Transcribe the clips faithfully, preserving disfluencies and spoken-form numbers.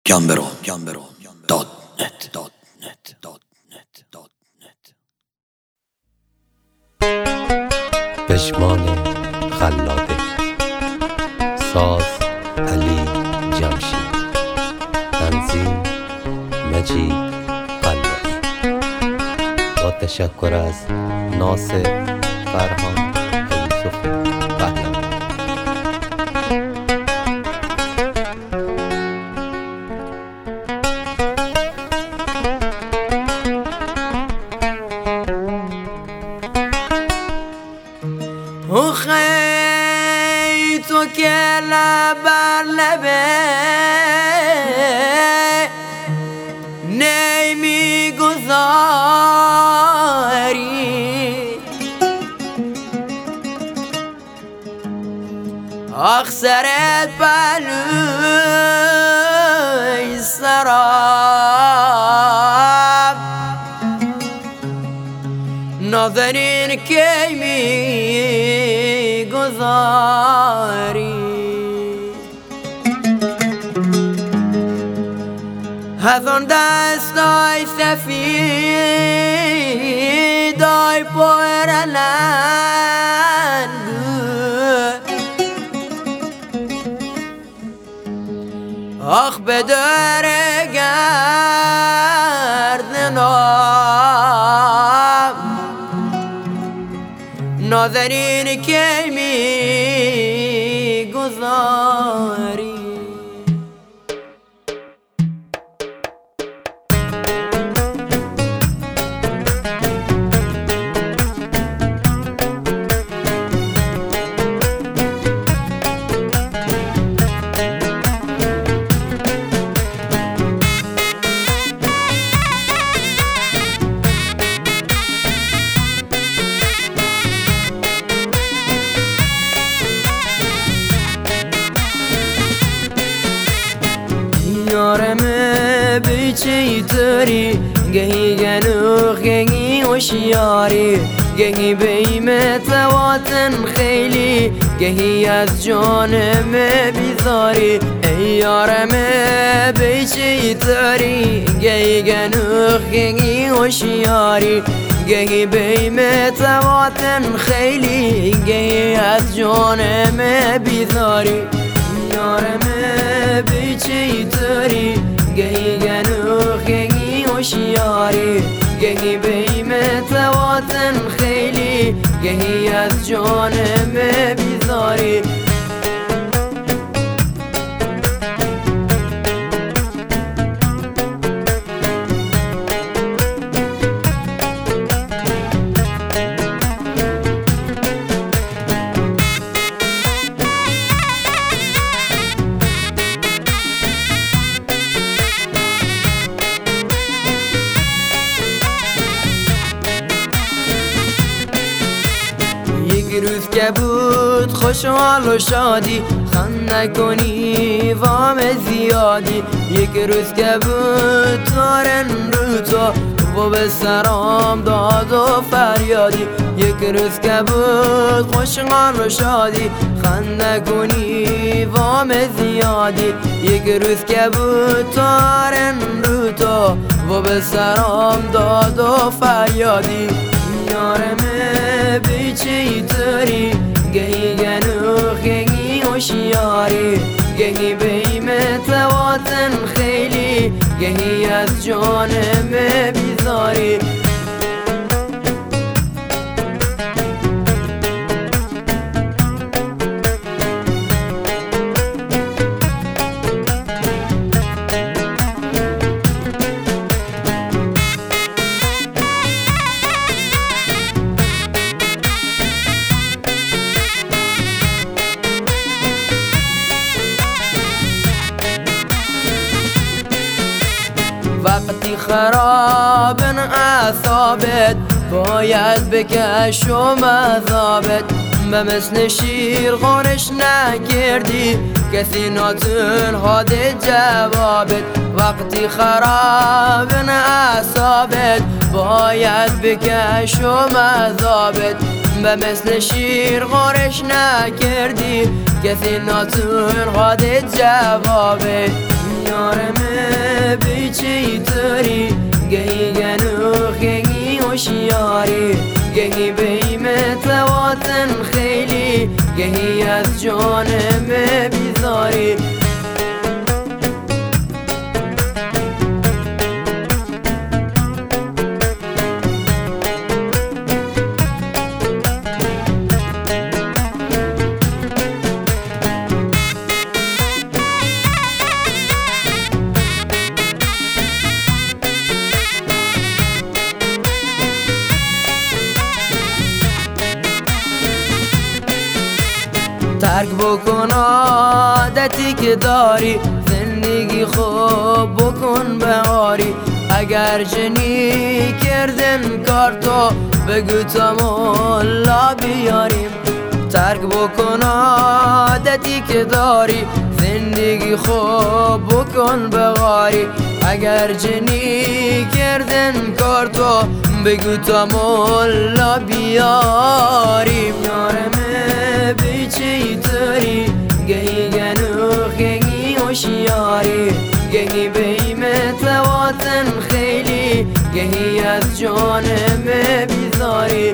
گمبرو گمبرو دات نت دات نت دات نت دات نت. پشمان خلاده، ساز علی جمشید، تنظیم مجید قلایی، با تشکر از ناصر فرهان یوسف پهلوی. خی تو که لبر لبه نیمی گذاری، آخ سرت پلوی سراب نازنین که می گذاری. از آن دستای سفیدای پرلنگ، آخ به در گردنم نازنین که می گذاری. یارمه بیچی تری گهی گنوخ گهی هوشیاری، گهی بیمت واتن خیلی گهی از جانم بیزاری. ای یارمه بیچی تری گهی گنوخ گهی هوشیاری، گهی بیمت واتن خیلی گهی از جانم بیزاری. یارمه بیچی تری گهی گنوخ گهی هوشیاری، گهی بیمت واتن خیلی گهی از جانم بیزاری. روز که بود خوشحال و شادی، خنده کنی وام زیادی. یک روز که بود تارن رو تو و به سرام داد و فریادی. یک روز که بود خوشحال و شادی، خنده کنی وام زیادی. یک روز که بود تارن رو تو و به سرام داد و فریادی. یارمه بیچی تری گهی گنوخ گهی هوشیاری، گهی بیمت واتن خیلی گهی از جانم بیزاری. وقتی خرابن اعصابت باید بکش و مذابت، به مثل شیر غارش نکردی کسی ناتنها ده جوابت. وقتی خرابن اعصابت باید بکش و مذابت، به مثل شیر غارش نکردی کسی ناتنها ده جوابت. یارمه جانم بیزاری. ترک بکن عادتی که داری، زندگی خوب بکن بهاری. اگر جنی کردن کار تو بگو تا مولا بیاریم. ترک بکن عادتی که داری، زندگی خوب بکن بهاری. اگر جنی کردن کار تو بگو تا مولا بیاریم. یارم بیچی تری گهی گنوخ گهی هوشیاری، گهی بیمت وطن خیلی، گهی از جانم بیزاری.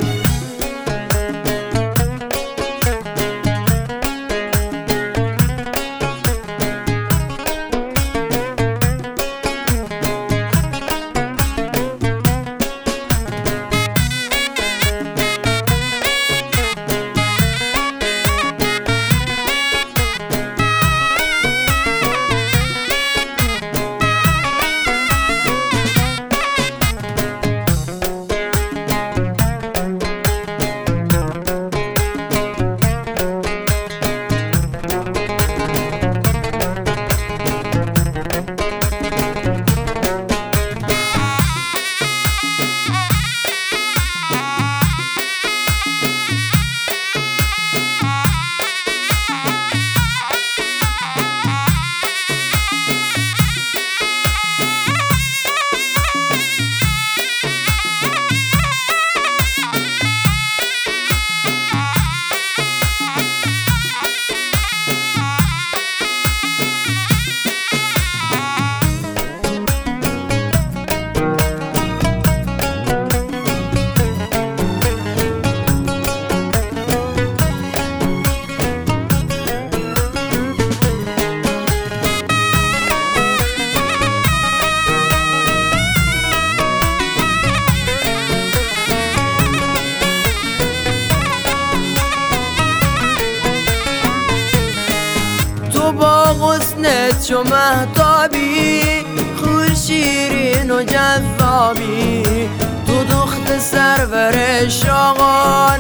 با غصنت چو مهتابی، خور شیرین و جذابی. تو دخت سرور شاغان،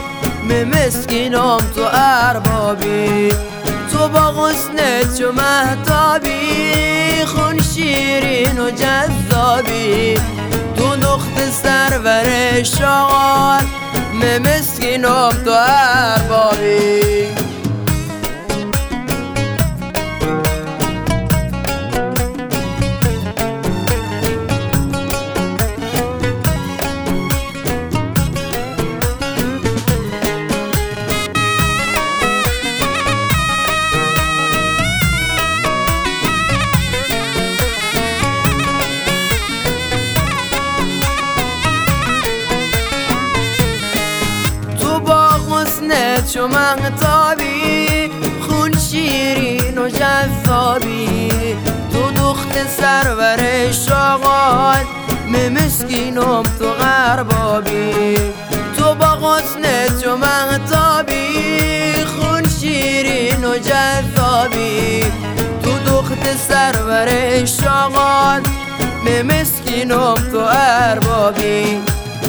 مسکینم تو اربابی. تو با غصنت چو مهتابی، خور شیرین و جذابی. تو دخت سرور شاغان، مسکینم تو اربابی. چو مهتابی، خون شیرین و جذابی. تو دخت سرور شاغان، مسکینم تو اربابی. تو با غصنت چو مهتابی، خون شیرین و جذابی. تو دخت سرور شاغان، مسکینم تو اربابی.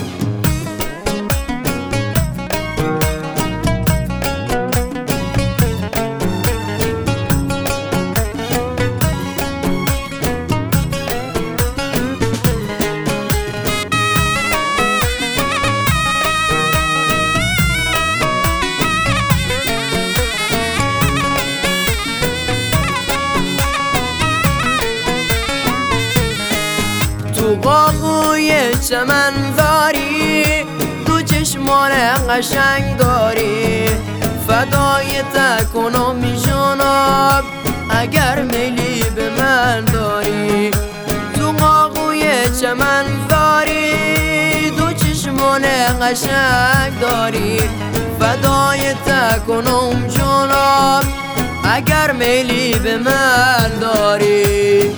تو باغوی چمن داری، دو چشمان قشنگ داری. فدای تکنم جناب اگر میلی به من داری. تو باغوی چمن داری، دو چشمان قشنگ داری. فدای تکنم جناب اگر میلی به من داری.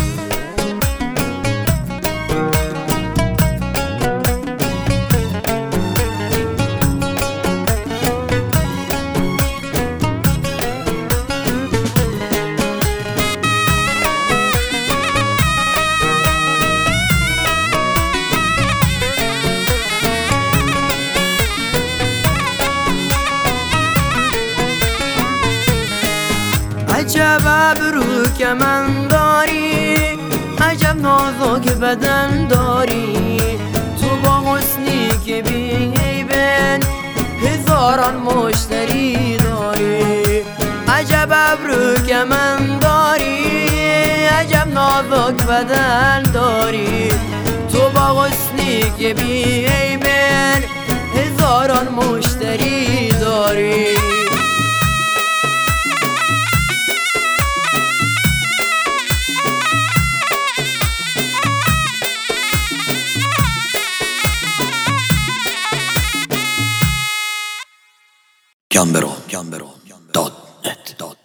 عجب ابرو که من داری، عجب نازک بدن داری، تو با حسنی که بی‌عیبن هزاران مشتری داری. عجب ابرو که من داری، عجب نازک بدن داری، تو با حسنی که بی‌عیبن هزاران مشتری داری. Gambero, Gambero, dot net, dot